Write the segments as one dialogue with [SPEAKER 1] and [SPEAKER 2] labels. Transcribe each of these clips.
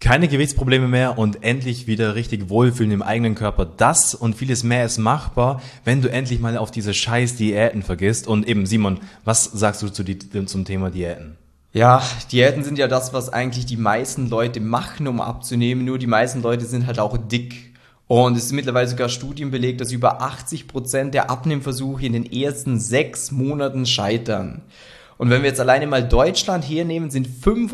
[SPEAKER 1] Keine Gewichtsprobleme mehr und endlich wieder richtig wohlfühlen im eigenen Körper. Das und vieles mehr ist machbar, wenn du endlich mal auf diese scheiß Diäten vergisst. Und eben, Simon, was sagst du zum Thema Diäten?
[SPEAKER 2] Ja, Diäten sind ja das, was eigentlich die meisten Leute machen, um abzunehmen. Nur die meisten Leute sind halt auch dick. Und es ist mittlerweile sogar Studien belegt, dass über 80% der Abnehmversuche in den ersten 6 Monaten scheitern. Und wenn wir jetzt alleine mal Deutschland hernehmen, sind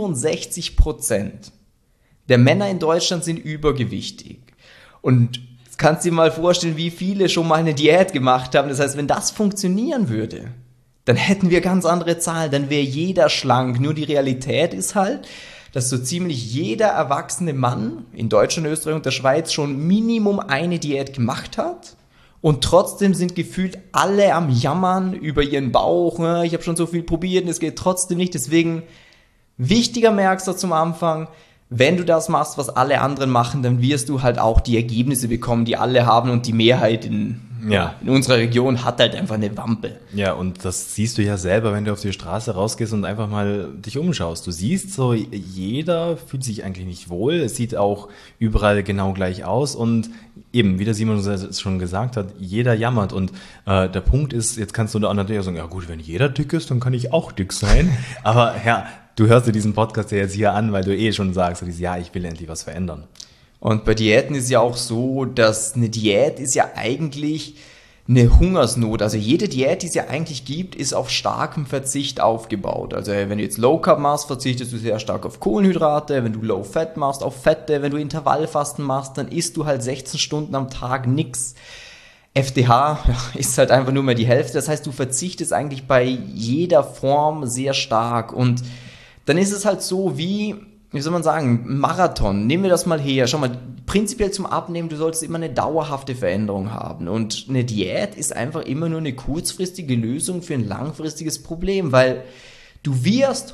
[SPEAKER 2] 65% der Männer in Deutschland sind übergewichtig. Und jetzt kannst du dir mal vorstellen, wie viele schon mal eine Diät gemacht haben. Das heißt, wenn das funktionieren würde, dann hätten wir ganz andere Zahlen, dann wäre jeder schlank. Nur die Realität ist halt, dass so ziemlich jeder erwachsene Mann in Deutschland, Österreich und der Schweiz schon Minimum eine Diät gemacht hat. Und trotzdem sind gefühlt alle am Jammern über ihren Bauch. Ich habe schon so viel probiert und es geht trotzdem nicht. Deswegen wichtiger merkst du zum Anfang, wenn du das machst, was alle anderen machen, dann wirst du halt auch die Ergebnisse bekommen, die alle haben, und die Mehrheit in unserer Region hat halt einfach eine Wampe.
[SPEAKER 1] Ja, und das siehst du ja selber, wenn du auf die Straße rausgehst und einfach mal dich umschaust. Du siehst so, jeder fühlt sich eigentlich nicht wohl. Es sieht auch überall genau gleich aus und eben, wie der Simon schon gesagt hat, jeder jammert. Und der Punkt ist, jetzt kannst du da natürlich auch sagen, ja gut, wenn jeder dick ist, dann kann ich auch dick sein. Aber ja, du hörst dir diesen Podcast ja jetzt hier an, weil du schon sagst, ja, ich will endlich was verändern.
[SPEAKER 2] Und bei Diäten ist ja auch so, dass eine Diät ist ja eigentlich eine Hungersnot. Also jede Diät, die es ja eigentlich gibt, ist auf starkem Verzicht aufgebaut. Also wenn du jetzt Low Carb machst, verzichtest du sehr stark auf Kohlenhydrate. Wenn du Low Fat machst, auf Fette. Wenn du Intervallfasten machst, dann isst du halt 16 Stunden am Tag nix. FDH ist halt einfach nur mehr die Hälfte. Das heißt, du verzichtest eigentlich bei jeder Form sehr stark. Und dann ist es halt so wie soll man sagen, Marathon. Nehmen wir das mal her. Schau mal, prinzipiell zum Abnehmen, du solltest immer eine dauerhafte Veränderung haben. Und eine Diät ist einfach immer nur eine kurzfristige Lösung für ein langfristiges Problem, weil du wirst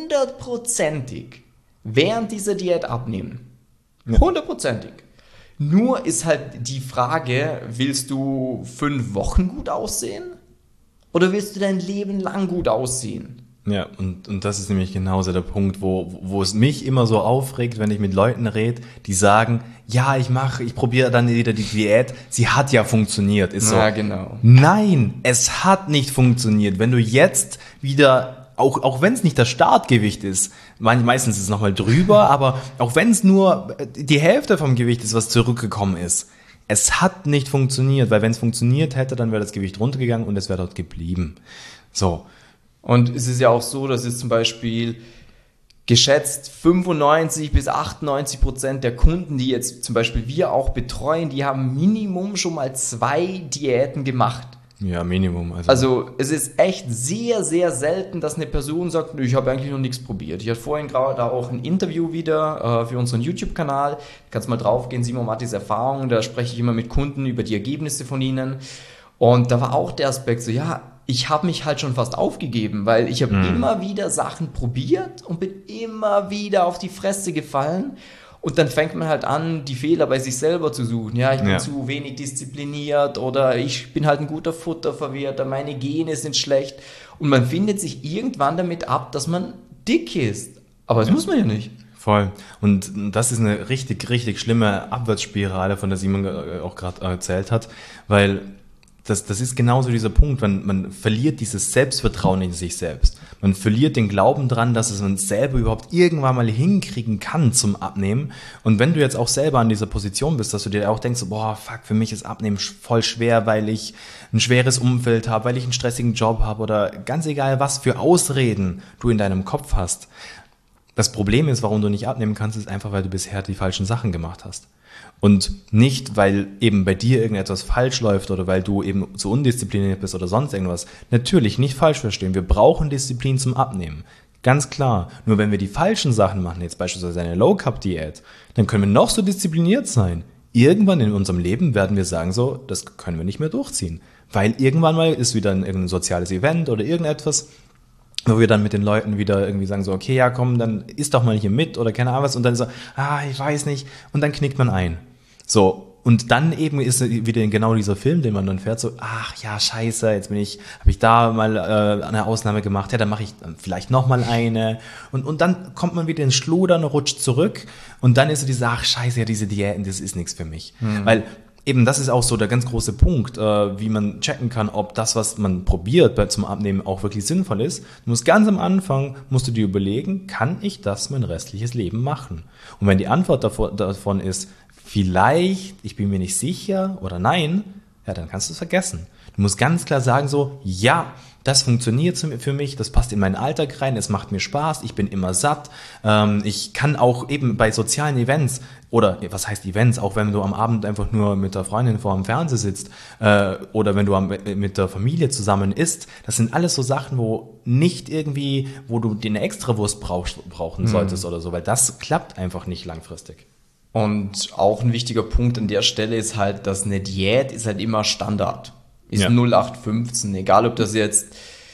[SPEAKER 2] 100%ig während dieser Diät abnehmen. 100%ig. Nur ist halt die Frage, willst du 5 Wochen gut aussehen? Oder willst du dein Leben lang gut aussehen?
[SPEAKER 1] Ja, und das ist nämlich genauso der Punkt, wo es mich immer so aufregt, wenn ich mit Leuten rede, die sagen, ja, ich probiere dann wieder die Diät, sie hat ja funktioniert. Ist so,
[SPEAKER 2] genau.
[SPEAKER 1] Nein, es hat nicht funktioniert. Wenn du jetzt wieder, auch wenn es nicht das Startgewicht ist, meistens ist es nochmal drüber, aber auch wenn es nur die Hälfte vom Gewicht ist, was zurückgekommen ist, es hat nicht funktioniert, weil wenn es funktioniert hätte, dann wäre das Gewicht runtergegangen und es wäre dort geblieben. So.
[SPEAKER 2] Und es ist ja auch so, dass es zum Beispiel geschätzt 95-98% der Kunden, die jetzt zum Beispiel wir auch betreuen, die haben Minimum schon mal 2 Diäten gemacht.
[SPEAKER 1] Ja, Minimum.
[SPEAKER 2] Also es ist echt sehr, sehr selten, dass eine Person sagt, ich habe eigentlich noch nichts probiert. Ich hatte vorhin gerade auch ein Interview wieder für unseren YouTube-Kanal. Du kannst mal draufgehen, Simon Mattis Erfahrungen, da spreche ich immer mit Kunden über die Ergebnisse von ihnen. Und da war auch der Aspekt so, ja, ich habe mich halt schon fast aufgegeben, weil ich habe immer wieder Sachen probiert und bin immer wieder auf die Fresse gefallen. Und dann fängt man halt an, die Fehler bei sich selber zu suchen. Ja, ich bin zu wenig diszipliniert oder ich bin halt ein guter Futterverwerter, meine Gene sind schlecht. Und man findet sich irgendwann damit ab, dass man dick ist. Aber das muss man ja nicht.
[SPEAKER 1] Voll. Und das ist eine richtig, richtig schlimme Abwärtsspirale, von der Simon auch gerade erzählt hat, weil das ist genauso dieser Punkt, man verliert dieses Selbstvertrauen in sich selbst. Man verliert den Glauben dran, dass es man selber überhaupt irgendwann mal hinkriegen kann zum Abnehmen. Und wenn du jetzt auch selber an dieser Position bist, dass du dir auch denkst, boah, fuck, für mich ist Abnehmen voll schwer, weil ich ein schweres Umfeld habe, weil ich einen stressigen Job habe oder ganz egal, was für Ausreden du in deinem Kopf hast. Das Problem ist, warum du nicht abnehmen kannst, ist einfach, weil du bisher die falschen Sachen gemacht hast. Und nicht, weil eben bei dir irgendetwas falsch läuft oder weil du eben zu undiszipliniert bist oder sonst irgendwas. Natürlich, nicht falsch verstehen. Wir brauchen Disziplin zum Abnehmen. Ganz klar. Nur wenn wir die falschen Sachen machen, jetzt beispielsweise eine Low-Carb-Diät, dann können wir noch so diszipliniert sein. Irgendwann in unserem Leben werden wir sagen so, das können wir nicht mehr durchziehen. Weil irgendwann mal ist wieder irgendein soziales Event oder irgendetwas, wo wir dann mit den Leuten wieder irgendwie sagen so, okay, ja komm, dann isst doch mal hier mit oder keine Ahnung was und dann so, ich weiß nicht und dann knickt man ein. So, Und dann eben ist wieder genau dieser Film, den man dann fährt, so, ach ja, scheiße, jetzt habe ich da mal eine Ausnahme gemacht, ja, dann mache ich vielleicht nochmal eine. Und dann kommt man wieder ins Schludern, rutscht zurück und dann ist so diese, ach scheiße, ja, diese Diäten, das ist nichts für mich. Weil eben das ist auch so der ganz große Punkt, wie man checken kann, ob das, was man probiert zum Abnehmen, auch wirklich sinnvoll ist. Du musst ganz am Anfang, musst du dir überlegen, kann ich das mein restliches Leben machen? Und wenn die Antwort davon ist, vielleicht, ich bin mir nicht sicher oder nein, ja, dann kannst du es vergessen. Du musst ganz klar sagen so, ja, das funktioniert für mich, das passt in meinen Alltag rein, es macht mir Spaß, ich bin immer satt. Ich kann auch eben bei sozialen Events oder was heißt Events, auch wenn du am Abend einfach nur mit der Freundin vor dem Fernseher sitzt oder wenn du mit der Familie zusammen isst, das sind alles so Sachen, wo nicht irgendwie, wo du eine Extrawurst brauchen solltest oder so, weil das klappt einfach nicht langfristig.
[SPEAKER 2] Und auch ein wichtiger Punkt an der Stelle ist halt, dass eine Diät ist halt immer Standard. Ist
[SPEAKER 1] Ja.
[SPEAKER 2] 0815. Egal, ob das jetzt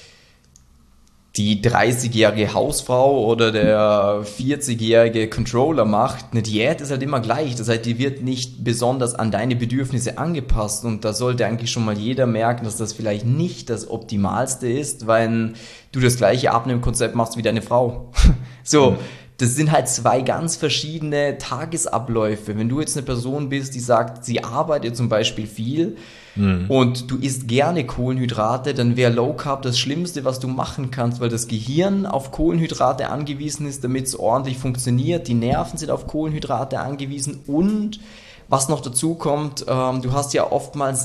[SPEAKER 2] die 30-jährige Hausfrau oder der 40-jährige Controller macht. Eine Diät ist halt immer gleich. Das heißt, die wird nicht besonders an deine Bedürfnisse angepasst. Und da sollte eigentlich schon mal jeder merken, dass das vielleicht nicht das Optimalste ist, weil du das gleiche Abnehmkonzept machst wie deine Frau. So. Das sind halt zwei ganz verschiedene Tagesabläufe. Wenn du jetzt eine Person bist, die sagt, sie arbeitet zum Beispiel viel und du isst gerne Kohlenhydrate, dann wäre Low Carb das Schlimmste, was du machen kannst, weil das Gehirn auf Kohlenhydrate angewiesen ist, damit es ordentlich funktioniert. Die Nerven sind auf Kohlenhydrate angewiesen und was noch dazu kommt, du hast ja oftmals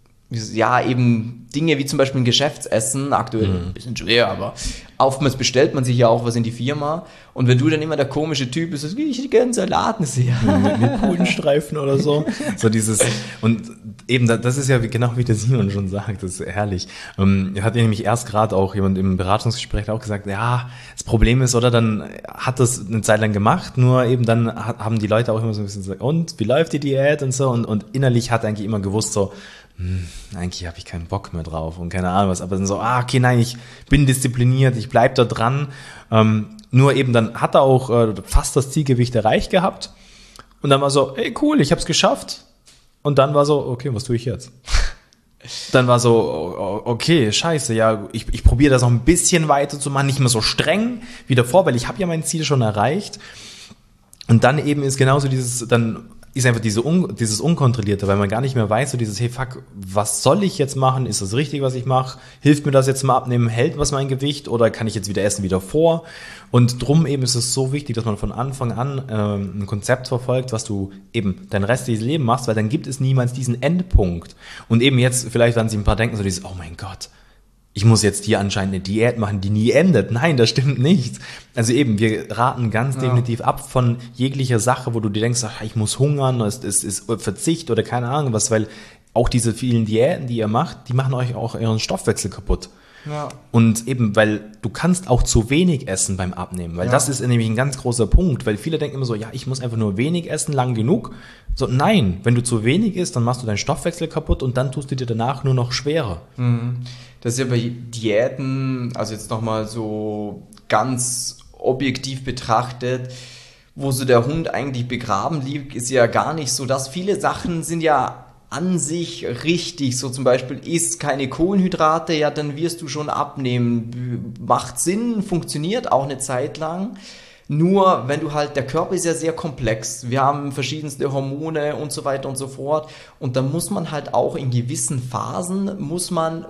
[SPEAKER 2] eben Dinge wie zum Beispiel ein Geschäftsessen, aktuell ein bisschen schwer, aber oftmals bestellt man sich ja auch was in die Firma und wenn du dann immer der komische Typ bist, das ich gerne Salat sehe.
[SPEAKER 1] Mit Pudenstreifen oder so. So dieses, und eben, das ist ja genau wie der Simon schon sagt, das ist herrlich. Hat ja nämlich erst gerade auch jemand im Beratungsgespräch auch gesagt, ja, das Problem ist, oder dann hat das eine Zeit lang gemacht, nur eben dann haben die Leute auch immer so ein bisschen gesagt, und wie läuft die Diät und so und innerlich hat eigentlich immer gewusst so, eigentlich habe ich keinen Bock mehr drauf und keine Ahnung was, aber dann so, okay, nein, ich bin diszipliniert, ich bleib da dran. Nur eben dann hat er auch fast das Zielgewicht erreicht gehabt und dann war so, ey cool, ich hab's geschafft. Und dann war so, okay, was tue ich jetzt? Dann war so, okay, scheiße, ja, ich probiere das noch ein bisschen weiter zu machen, nicht mehr so streng wie davor, weil ich habe ja mein Ziel schon erreicht. Und dann eben ist genauso dann ist einfach dieses Unkontrollierte, weil man gar nicht mehr weiß, so dieses, hey fuck, was soll ich jetzt machen? Ist das richtig, was ich mache? Hilft mir das jetzt mal abnehmen? Hält was mein Gewicht? Oder kann ich jetzt wieder essen wie davor? Und drum eben ist es so wichtig, dass man von Anfang an ein Konzept verfolgt, was du eben dein restliches Leben machst, weil dann gibt es niemals diesen Endpunkt. Und eben jetzt, vielleicht werden sich ein paar denken, so dieses, oh mein Gott, ich muss jetzt hier anscheinend eine Diät machen, die nie endet. Nein, das stimmt nicht. Also eben, wir raten ganz definitiv ab von jeglicher Sache, wo du dir denkst, ach, ich muss hungern, es ist Verzicht oder keine Ahnung was, weil auch diese vielen Diäten, die ihr macht, die machen euch auch euren Stoffwechsel kaputt. Ja. Und eben, weil du kannst auch zu wenig essen beim Abnehmen, weil das ist nämlich ein ganz großer Punkt, weil viele denken immer so, ja, ich muss einfach nur wenig essen, lang genug. So, nein, wenn du zu wenig isst, dann machst du deinen Stoffwechsel kaputt und dann tust du dir danach nur noch schwerer.
[SPEAKER 2] Das ist ja bei Diäten, also jetzt nochmal so ganz objektiv betrachtet, wo so der Hund eigentlich begraben liegt, ist ja gar nicht so, dass viele Sachen sind ja an sich richtig, so zum Beispiel isst keine Kohlenhydrate, ja, dann wirst du schon abnehmen. Macht Sinn, funktioniert auch eine Zeit lang. Nur, wenn du halt, der Körper ist ja sehr komplex. Wir haben verschiedenste Hormone und so weiter und so fort. Und da muss man halt auch in gewissen Phasen, muss man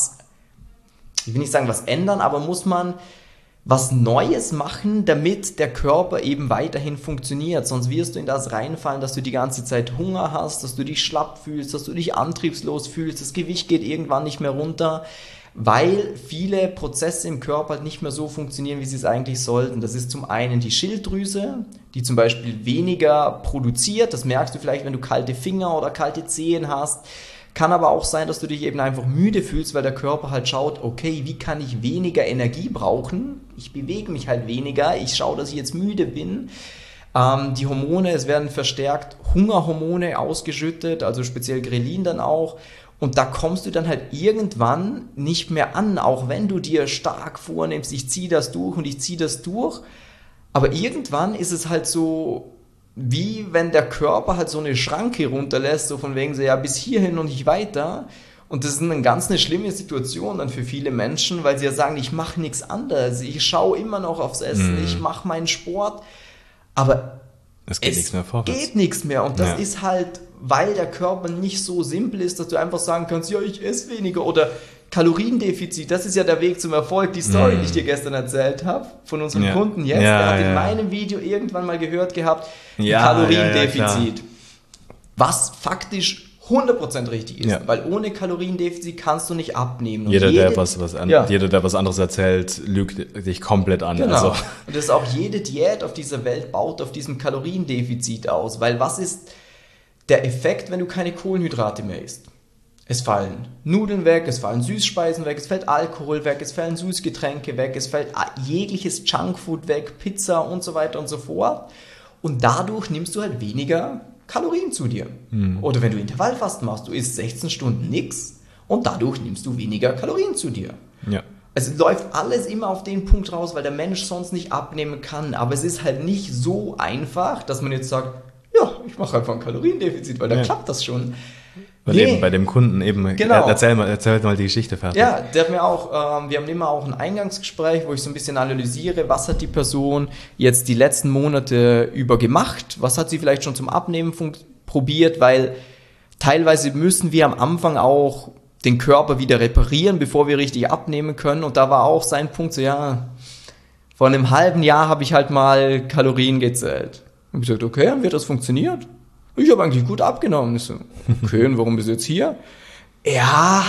[SPEAKER 2] ich will nicht sagen was ändern, aber muss man was Neues machen, damit der Körper eben weiterhin funktioniert. Sonst wirst du in das reinfallen, dass du die ganze Zeit Hunger hast, dass du dich schlapp fühlst, dass du dich antriebslos fühlst, das Gewicht geht irgendwann nicht mehr runter, weil viele Prozesse im Körper halt nicht mehr so funktionieren, wie sie es eigentlich sollten. Das ist zum einen die Schilddrüse, die zum Beispiel weniger produziert. Das merkst du vielleicht, wenn du kalte Finger oder kalte Zehen hast. Kann aber auch sein, dass du dich eben einfach müde fühlst, weil der Körper halt schaut, okay, wie kann ich weniger Energie brauchen? Ich bewege mich halt weniger, ich schaue, dass ich jetzt müde bin. Die Hormone, es werden verstärkt Hungerhormone ausgeschüttet, also speziell Grelin dann auch. Und da kommst du dann halt irgendwann nicht mehr an, auch wenn du dir stark vornimmst, ich ziehe das durch und ich ziehe das durch. Aber irgendwann ist es halt so, wie wenn der Körper halt so eine Schranke runterlässt, so von wegen so, ja, bis hierhin und nicht weiter. Und das ist eine ganz schlimme Situation dann für viele Menschen, weil sie ja sagen, ich mache nichts anderes, ich schaue immer noch aufs Essen, ich mache meinen Sport, aber
[SPEAKER 1] es geht nichts mehr vorwärts.
[SPEAKER 2] Geht nichts mehr und das ist halt, weil der Körper nicht so simpel ist, dass du einfach sagen kannst, ja, ich esse weniger oder Kaloriendefizit, das ist ja der Weg zum Erfolg. Die Story, die ich dir gestern erzählt habe, von unserem Kunden jetzt, der hat in meinem Video irgendwann mal gehört gehabt, Kaloriendefizit. Was faktisch 100% richtig ist, weil ohne Kaloriendefizit kannst du nicht abnehmen. Und
[SPEAKER 1] jeder, der was anderes erzählt, lügt dich komplett an.
[SPEAKER 2] Genau.
[SPEAKER 1] Also.
[SPEAKER 2] Und das ist auch jede Diät auf dieser Welt baut auf diesem Kaloriendefizit aus, weil was ist der Effekt, wenn du keine Kohlenhydrate mehr isst? Es fallen Nudeln weg, es fallen Süßspeisen weg, es fällt Alkohol weg, es fallen Süßgetränke weg, es fällt jegliches Junkfood weg, Pizza und so weiter und so fort. Und dadurch nimmst du halt weniger Kalorien zu dir. Oder wenn du Intervallfasten machst, du isst 16 Stunden nichts und dadurch nimmst du weniger Kalorien zu dir.
[SPEAKER 1] Ja.
[SPEAKER 2] Es läuft alles immer auf den Punkt raus, weil der Mensch sonst nicht abnehmen kann. Aber es ist halt nicht so einfach, dass man jetzt sagt, ja, ich mache einfach ein Kaloriendefizit, weil da klappt das schon.
[SPEAKER 1] Weil eben bei dem Kunden eben,
[SPEAKER 2] genau.
[SPEAKER 1] Erzähl mal die Geschichte fertig.
[SPEAKER 2] Ja, der hat mir auch, wir haben immer auch ein Eingangsgespräch, wo ich so ein bisschen analysiere, was hat die Person jetzt die letzten Monate über gemacht, was hat sie vielleicht schon zum Abnehmen probiert, weil teilweise müssen wir am Anfang auch den Körper wieder reparieren, bevor wir richtig abnehmen können und da war auch sein Punkt so, ja, vor einem halben Jahr habe ich halt mal Kalorien gezählt. Und ich gesagt, okay, dann wird das funktioniert? Ich habe eigentlich gut abgenommen. Ich so, okay, und warum bist du jetzt hier? Ja,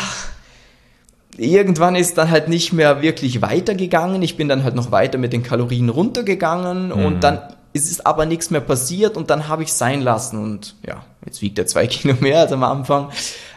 [SPEAKER 2] irgendwann ist dann halt nicht mehr wirklich weitergegangen. Ich bin dann halt noch weiter mit den Kalorien runtergegangen und dann ist es aber nichts mehr passiert und dann habe ich es sein lassen und ja, jetzt wiegt er 2 Kilo mehr als am Anfang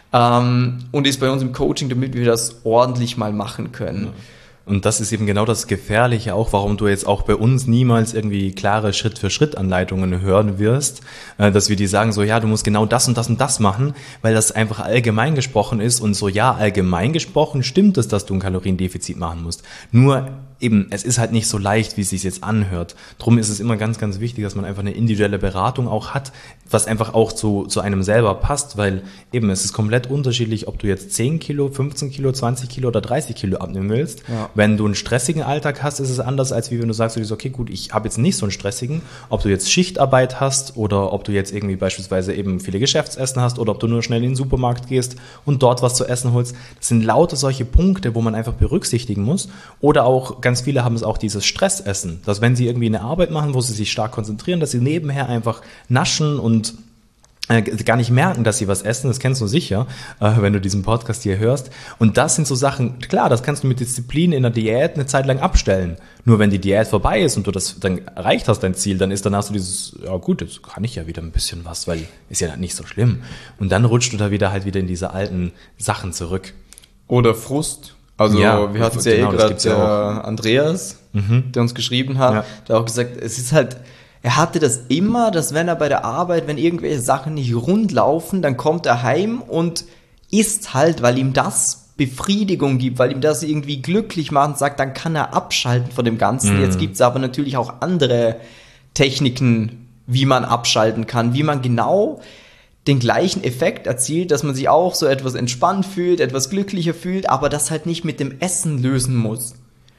[SPEAKER 2] und ist bei uns im Coaching, damit wir das ordentlich mal machen können.
[SPEAKER 1] Und das ist eben genau das Gefährliche auch, warum du jetzt auch bei uns niemals irgendwie klare Schritt-für-Schritt-Anleitungen hören wirst, dass wir dir sagen so, ja, du musst genau das und das und das machen, weil das einfach allgemein gesprochen ist und so, ja, allgemein gesprochen stimmt es, dass du ein Kaloriendefizit machen musst. Nur eben, es ist halt nicht so leicht, wie es sich jetzt anhört. Drum ist es immer ganz, ganz wichtig, dass man einfach eine individuelle Beratung auch hat, was einfach auch zu einem selber passt, weil eben es ist komplett unterschiedlich, ob du jetzt 10 Kilo, 15 Kilo, 20 Kilo oder 30 Kilo abnehmen willst. Ja. Wenn du einen stressigen Alltag hast, ist es anders, als wie wenn du sagst, okay, gut, ich habe jetzt nicht so einen stressigen, ob du jetzt Schichtarbeit hast oder ob du jetzt irgendwie beispielsweise eben viele Geschäftsessen hast oder ob du nur schnell in den Supermarkt gehst und dort was zu essen holst. Das sind lauter solche Punkte, wo man einfach berücksichtigen muss. Oder auch ganz viele haben es auch dieses Stressessen, dass wenn sie irgendwie eine Arbeit machen, wo sie sich stark konzentrieren, dass sie nebenher einfach naschen und gar nicht merken, dass sie was essen, das kennst du sicher, wenn du diesen Podcast hier hörst. Und das sind so Sachen, klar, das kannst du mit Disziplin in der Diät eine Zeit lang abstellen. Nur wenn die Diät vorbei ist und du das dann erreicht hast, dein Ziel, dann ist danach so dieses, ja gut, jetzt kann ich ja wieder ein bisschen was, weil ist ja nicht so schlimm. Und dann rutscht du da wieder in diese alten Sachen zurück.
[SPEAKER 2] Oder Frust. Also wir hatten es ja gerade Andreas, der uns geschrieben hat, der auch gesagt, es ist halt, er hatte das immer, dass wenn er bei der Arbeit, wenn irgendwelche Sachen nicht rund laufen, dann kommt er heim und isst halt, weil ihm das Befriedigung gibt, weil ihm das irgendwie glücklich macht und sagt, dann kann er abschalten von dem Ganzen. Jetzt gibt es aber natürlich auch andere Techniken, wie man abschalten kann, wie man genau den gleichen Effekt erzielt, dass man sich auch so etwas entspannt fühlt, etwas glücklicher fühlt, aber das halt nicht mit dem Essen lösen muss.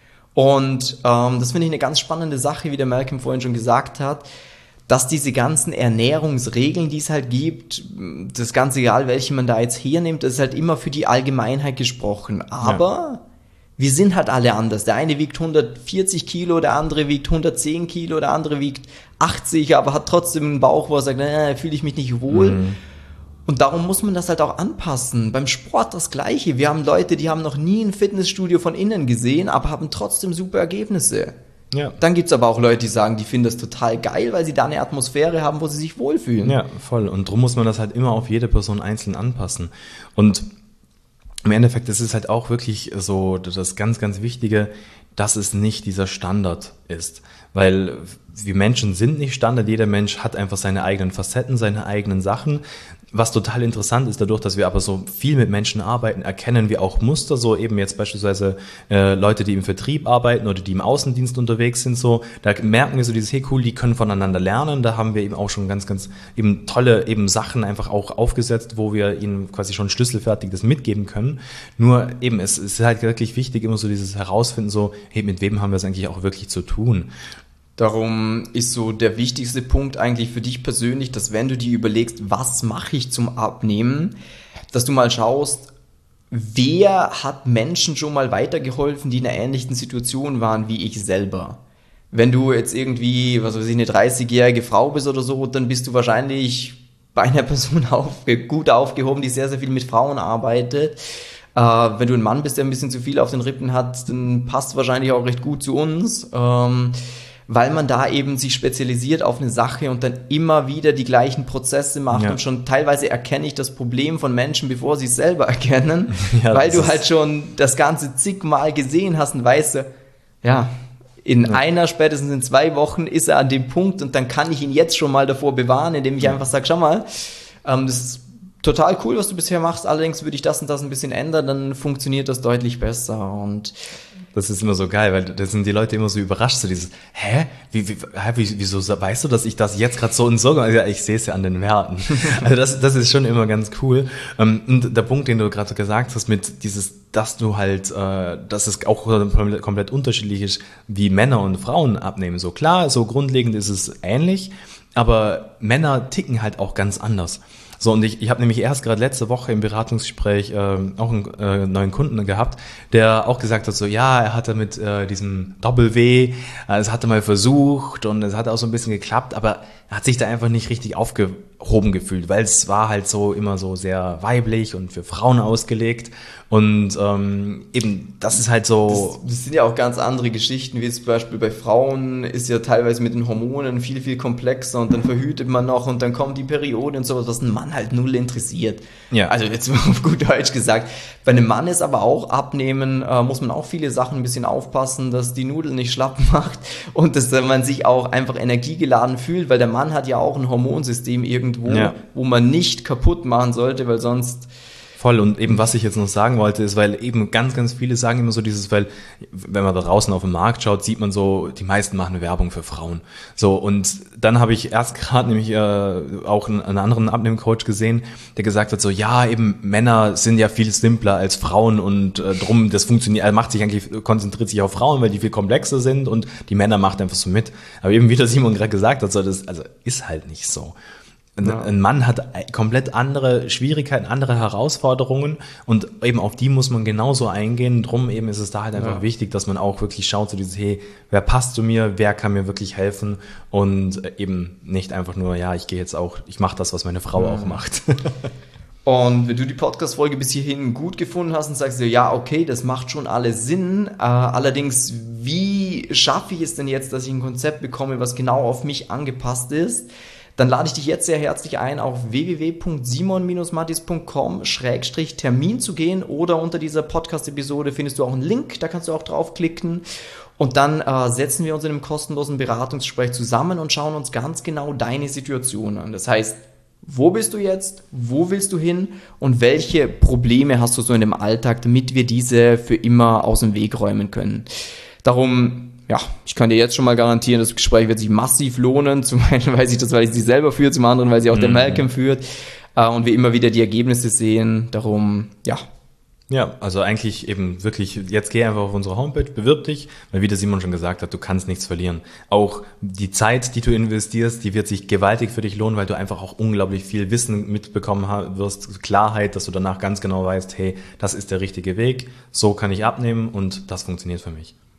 [SPEAKER 2] Und das finde ich eine ganz spannende Sache, wie der Malcolm vorhin schon gesagt hat, dass diese ganzen Ernährungsregeln, die es halt gibt, das ganz egal, welche man da jetzt hernimmt, das ist halt immer für die Allgemeinheit gesprochen. Aber wir sind halt alle anders. Der eine wiegt 140 Kilo, der andere wiegt 110 Kilo, der andere wiegt 80, aber hat trotzdem einen Bauch, wo er sagt, fühle ich mich nicht wohl. Und darum muss man das halt auch anpassen. Beim Sport das Gleiche. Wir haben Leute, die haben noch nie ein Fitnessstudio von innen gesehen, aber haben trotzdem super Ergebnisse. Ja. Dann gibt's aber auch Leute, die sagen, die finden das total geil, weil sie da eine Atmosphäre haben, wo sie sich wohlfühlen.
[SPEAKER 1] Ja, voll. Und drum muss man das halt immer auf jede Person einzeln anpassen. Und im Endeffekt ist es halt auch wirklich so das ganz, ganz Wichtige, dass es nicht dieser Standard ist. Weil wir Menschen sind nicht Standard, jeder Mensch hat einfach seine eigenen Facetten, seine eigenen Sachen. Was total interessant ist, dadurch, dass wir aber so viel mit Menschen arbeiten, erkennen wir auch Muster, so eben jetzt beispielsweise Leute, die im Vertrieb arbeiten oder die im Außendienst unterwegs sind, so, da merken wir so dieses, hey cool, die können voneinander lernen, da haben wir eben auch schon ganz, ganz eben tolle eben Sachen einfach auch aufgesetzt, wo wir ihnen quasi schon schlüsselfertig das mitgeben können. Nur eben, es ist halt wirklich wichtig, immer so dieses Herausfinden, so, hey, mit wem haben wir es eigentlich auch wirklich zu tun?
[SPEAKER 2] Darum ist so der wichtigste Punkt eigentlich für dich persönlich, dass wenn du dir überlegst, was mache ich zum Abnehmen, dass du mal schaust, wer hat Menschen schon mal weitergeholfen, die in einer ähnlichen Situation waren wie ich selber. Wenn du jetzt irgendwie, was weiß ich, eine 30-jährige Frau bist oder so, dann bist du wahrscheinlich bei einer Person gut aufgehoben, die sehr, sehr viel mit Frauen arbeitet. Wenn du ein Mann bist, der ein bisschen zu viel auf den Rippen hat, dann passt wahrscheinlich auch recht gut zu uns. Weil man da eben sich spezialisiert auf eine Sache und dann immer wieder die gleichen Prozesse macht und schon teilweise erkenne ich das Problem von Menschen, bevor sie es selber erkennen, weil du halt schon das Ganze zigmal gesehen hast und weißt, spätestens in 2 Wochen ist er an dem Punkt und dann kann ich ihn jetzt schon mal davor bewahren, indem ich einfach sage, schau mal, das ist total cool, was du bisher machst, allerdings würde ich das und das ein bisschen ändern, dann funktioniert das deutlich besser und
[SPEAKER 1] das ist immer so geil, weil da sind die Leute immer so überrascht, so dieses, wieso weißt du, dass ich das jetzt gerade so und so, ja, ich sehe es ja an den Werten. Also das ist schon immer ganz cool. Und der Punkt, den du gerade gesagt hast, mit dieses, dass du halt, dass es auch komplett unterschiedlich ist, wie Männer und Frauen abnehmen. So klar, so grundlegend ist es ähnlich, aber Männer ticken halt auch ganz anders. So, und ich habe nämlich erst gerade letzte Woche im Beratungsgespräch auch einen neuen Kunden gehabt, der auch gesagt hat, so ja, er hatte mit diesem Doppel-W, es hatte mal versucht und es hat auch so ein bisschen geklappt, aber er hat sich da einfach nicht richtig aufgehoben gefühlt, weil es war halt so immer so sehr weiblich und für Frauen ausgelegt und eben, das ist halt so...
[SPEAKER 2] Das sind ja auch ganz andere Geschichten, wie zum Beispiel bei Frauen ist ja teilweise mit den Hormonen viel, viel komplexer und dann verhütet man noch und dann kommt die Periode und sowas, was einen Mann halt null interessiert. Ja. Also jetzt mal auf gut Deutsch gesagt. Bei einem Mann ist aber auch Abnehmen, muss man auch viele Sachen ein bisschen aufpassen, dass die Nudel nicht schlapp macht und dass man sich auch einfach energiegeladen fühlt, weil der Mann hat ja auch ein Hormonsystem irgendwo, wo man nicht kaputt machen sollte, weil sonst...
[SPEAKER 1] Voll, und eben was ich jetzt noch sagen wollte, ist, weil eben ganz, ganz viele sagen immer so dieses, weil wenn man da draußen auf den Markt schaut, sieht man so, die meisten machen Werbung für Frauen. So, und dann habe ich erst gerade nämlich auch einen anderen Abnehmcoach gesehen, der gesagt hat so, ja, eben Männer sind ja viel simpler als Frauen und drum, das funktioniert, konzentriert sich auf Frauen, weil die viel komplexer sind und die Männer macht einfach so mit. Aber eben wie der Simon gerade gesagt hat, so, das ist halt nicht so. Ein Mann hat komplett andere Schwierigkeiten, andere Herausforderungen und eben auf die muss man genauso eingehen. Drum eben ist es da halt einfach wichtig, dass man auch wirklich schaut, so dieses, hey, wer passt zu mir, wer kann mir wirklich helfen und eben nicht einfach nur, ich mache das, was meine Frau auch macht.
[SPEAKER 2] Und wenn du die Podcast-Folge bis hierhin gut gefunden hast und sagst dir, ja, okay, das macht schon alles Sinn, allerdings, wie schaffe ich es denn jetzt, dass ich ein Konzept bekomme, was genau auf mich angepasst ist, dann lade ich dich jetzt sehr herzlich ein, auf www.simon-mattis.com/Termin zu gehen oder unter dieser Podcast-Episode findest du auch einen Link, da kannst du auch draufklicken und dann setzen wir uns in einem kostenlosen Beratungsgespräch zusammen und schauen uns ganz genau deine Situation an. Das heißt, wo bist du jetzt, wo willst du hin und welche Probleme hast du so in dem Alltag, damit wir diese für immer aus dem Weg räumen können. Darum... Ja, ich kann dir jetzt schon mal garantieren, das Gespräch wird sich massiv lohnen. Zum einen weiß ich das, weil ich sie selber führe, zum anderen, weil sie auch der Malcolm führt und wir immer wieder die Ergebnisse sehen. Darum, ja.
[SPEAKER 1] Ja, also eigentlich eben wirklich, jetzt geh einfach auf unsere Homepage, bewirb dich, weil wie der Simon schon gesagt hat, du kannst nichts verlieren. Auch die Zeit, die du investierst, die wird sich gewaltig für dich lohnen, weil du einfach auch unglaublich viel Wissen mitbekommen wirst, Klarheit, dass du danach ganz genau weißt, hey, das ist der richtige Weg, so kann ich abnehmen und das funktioniert für mich.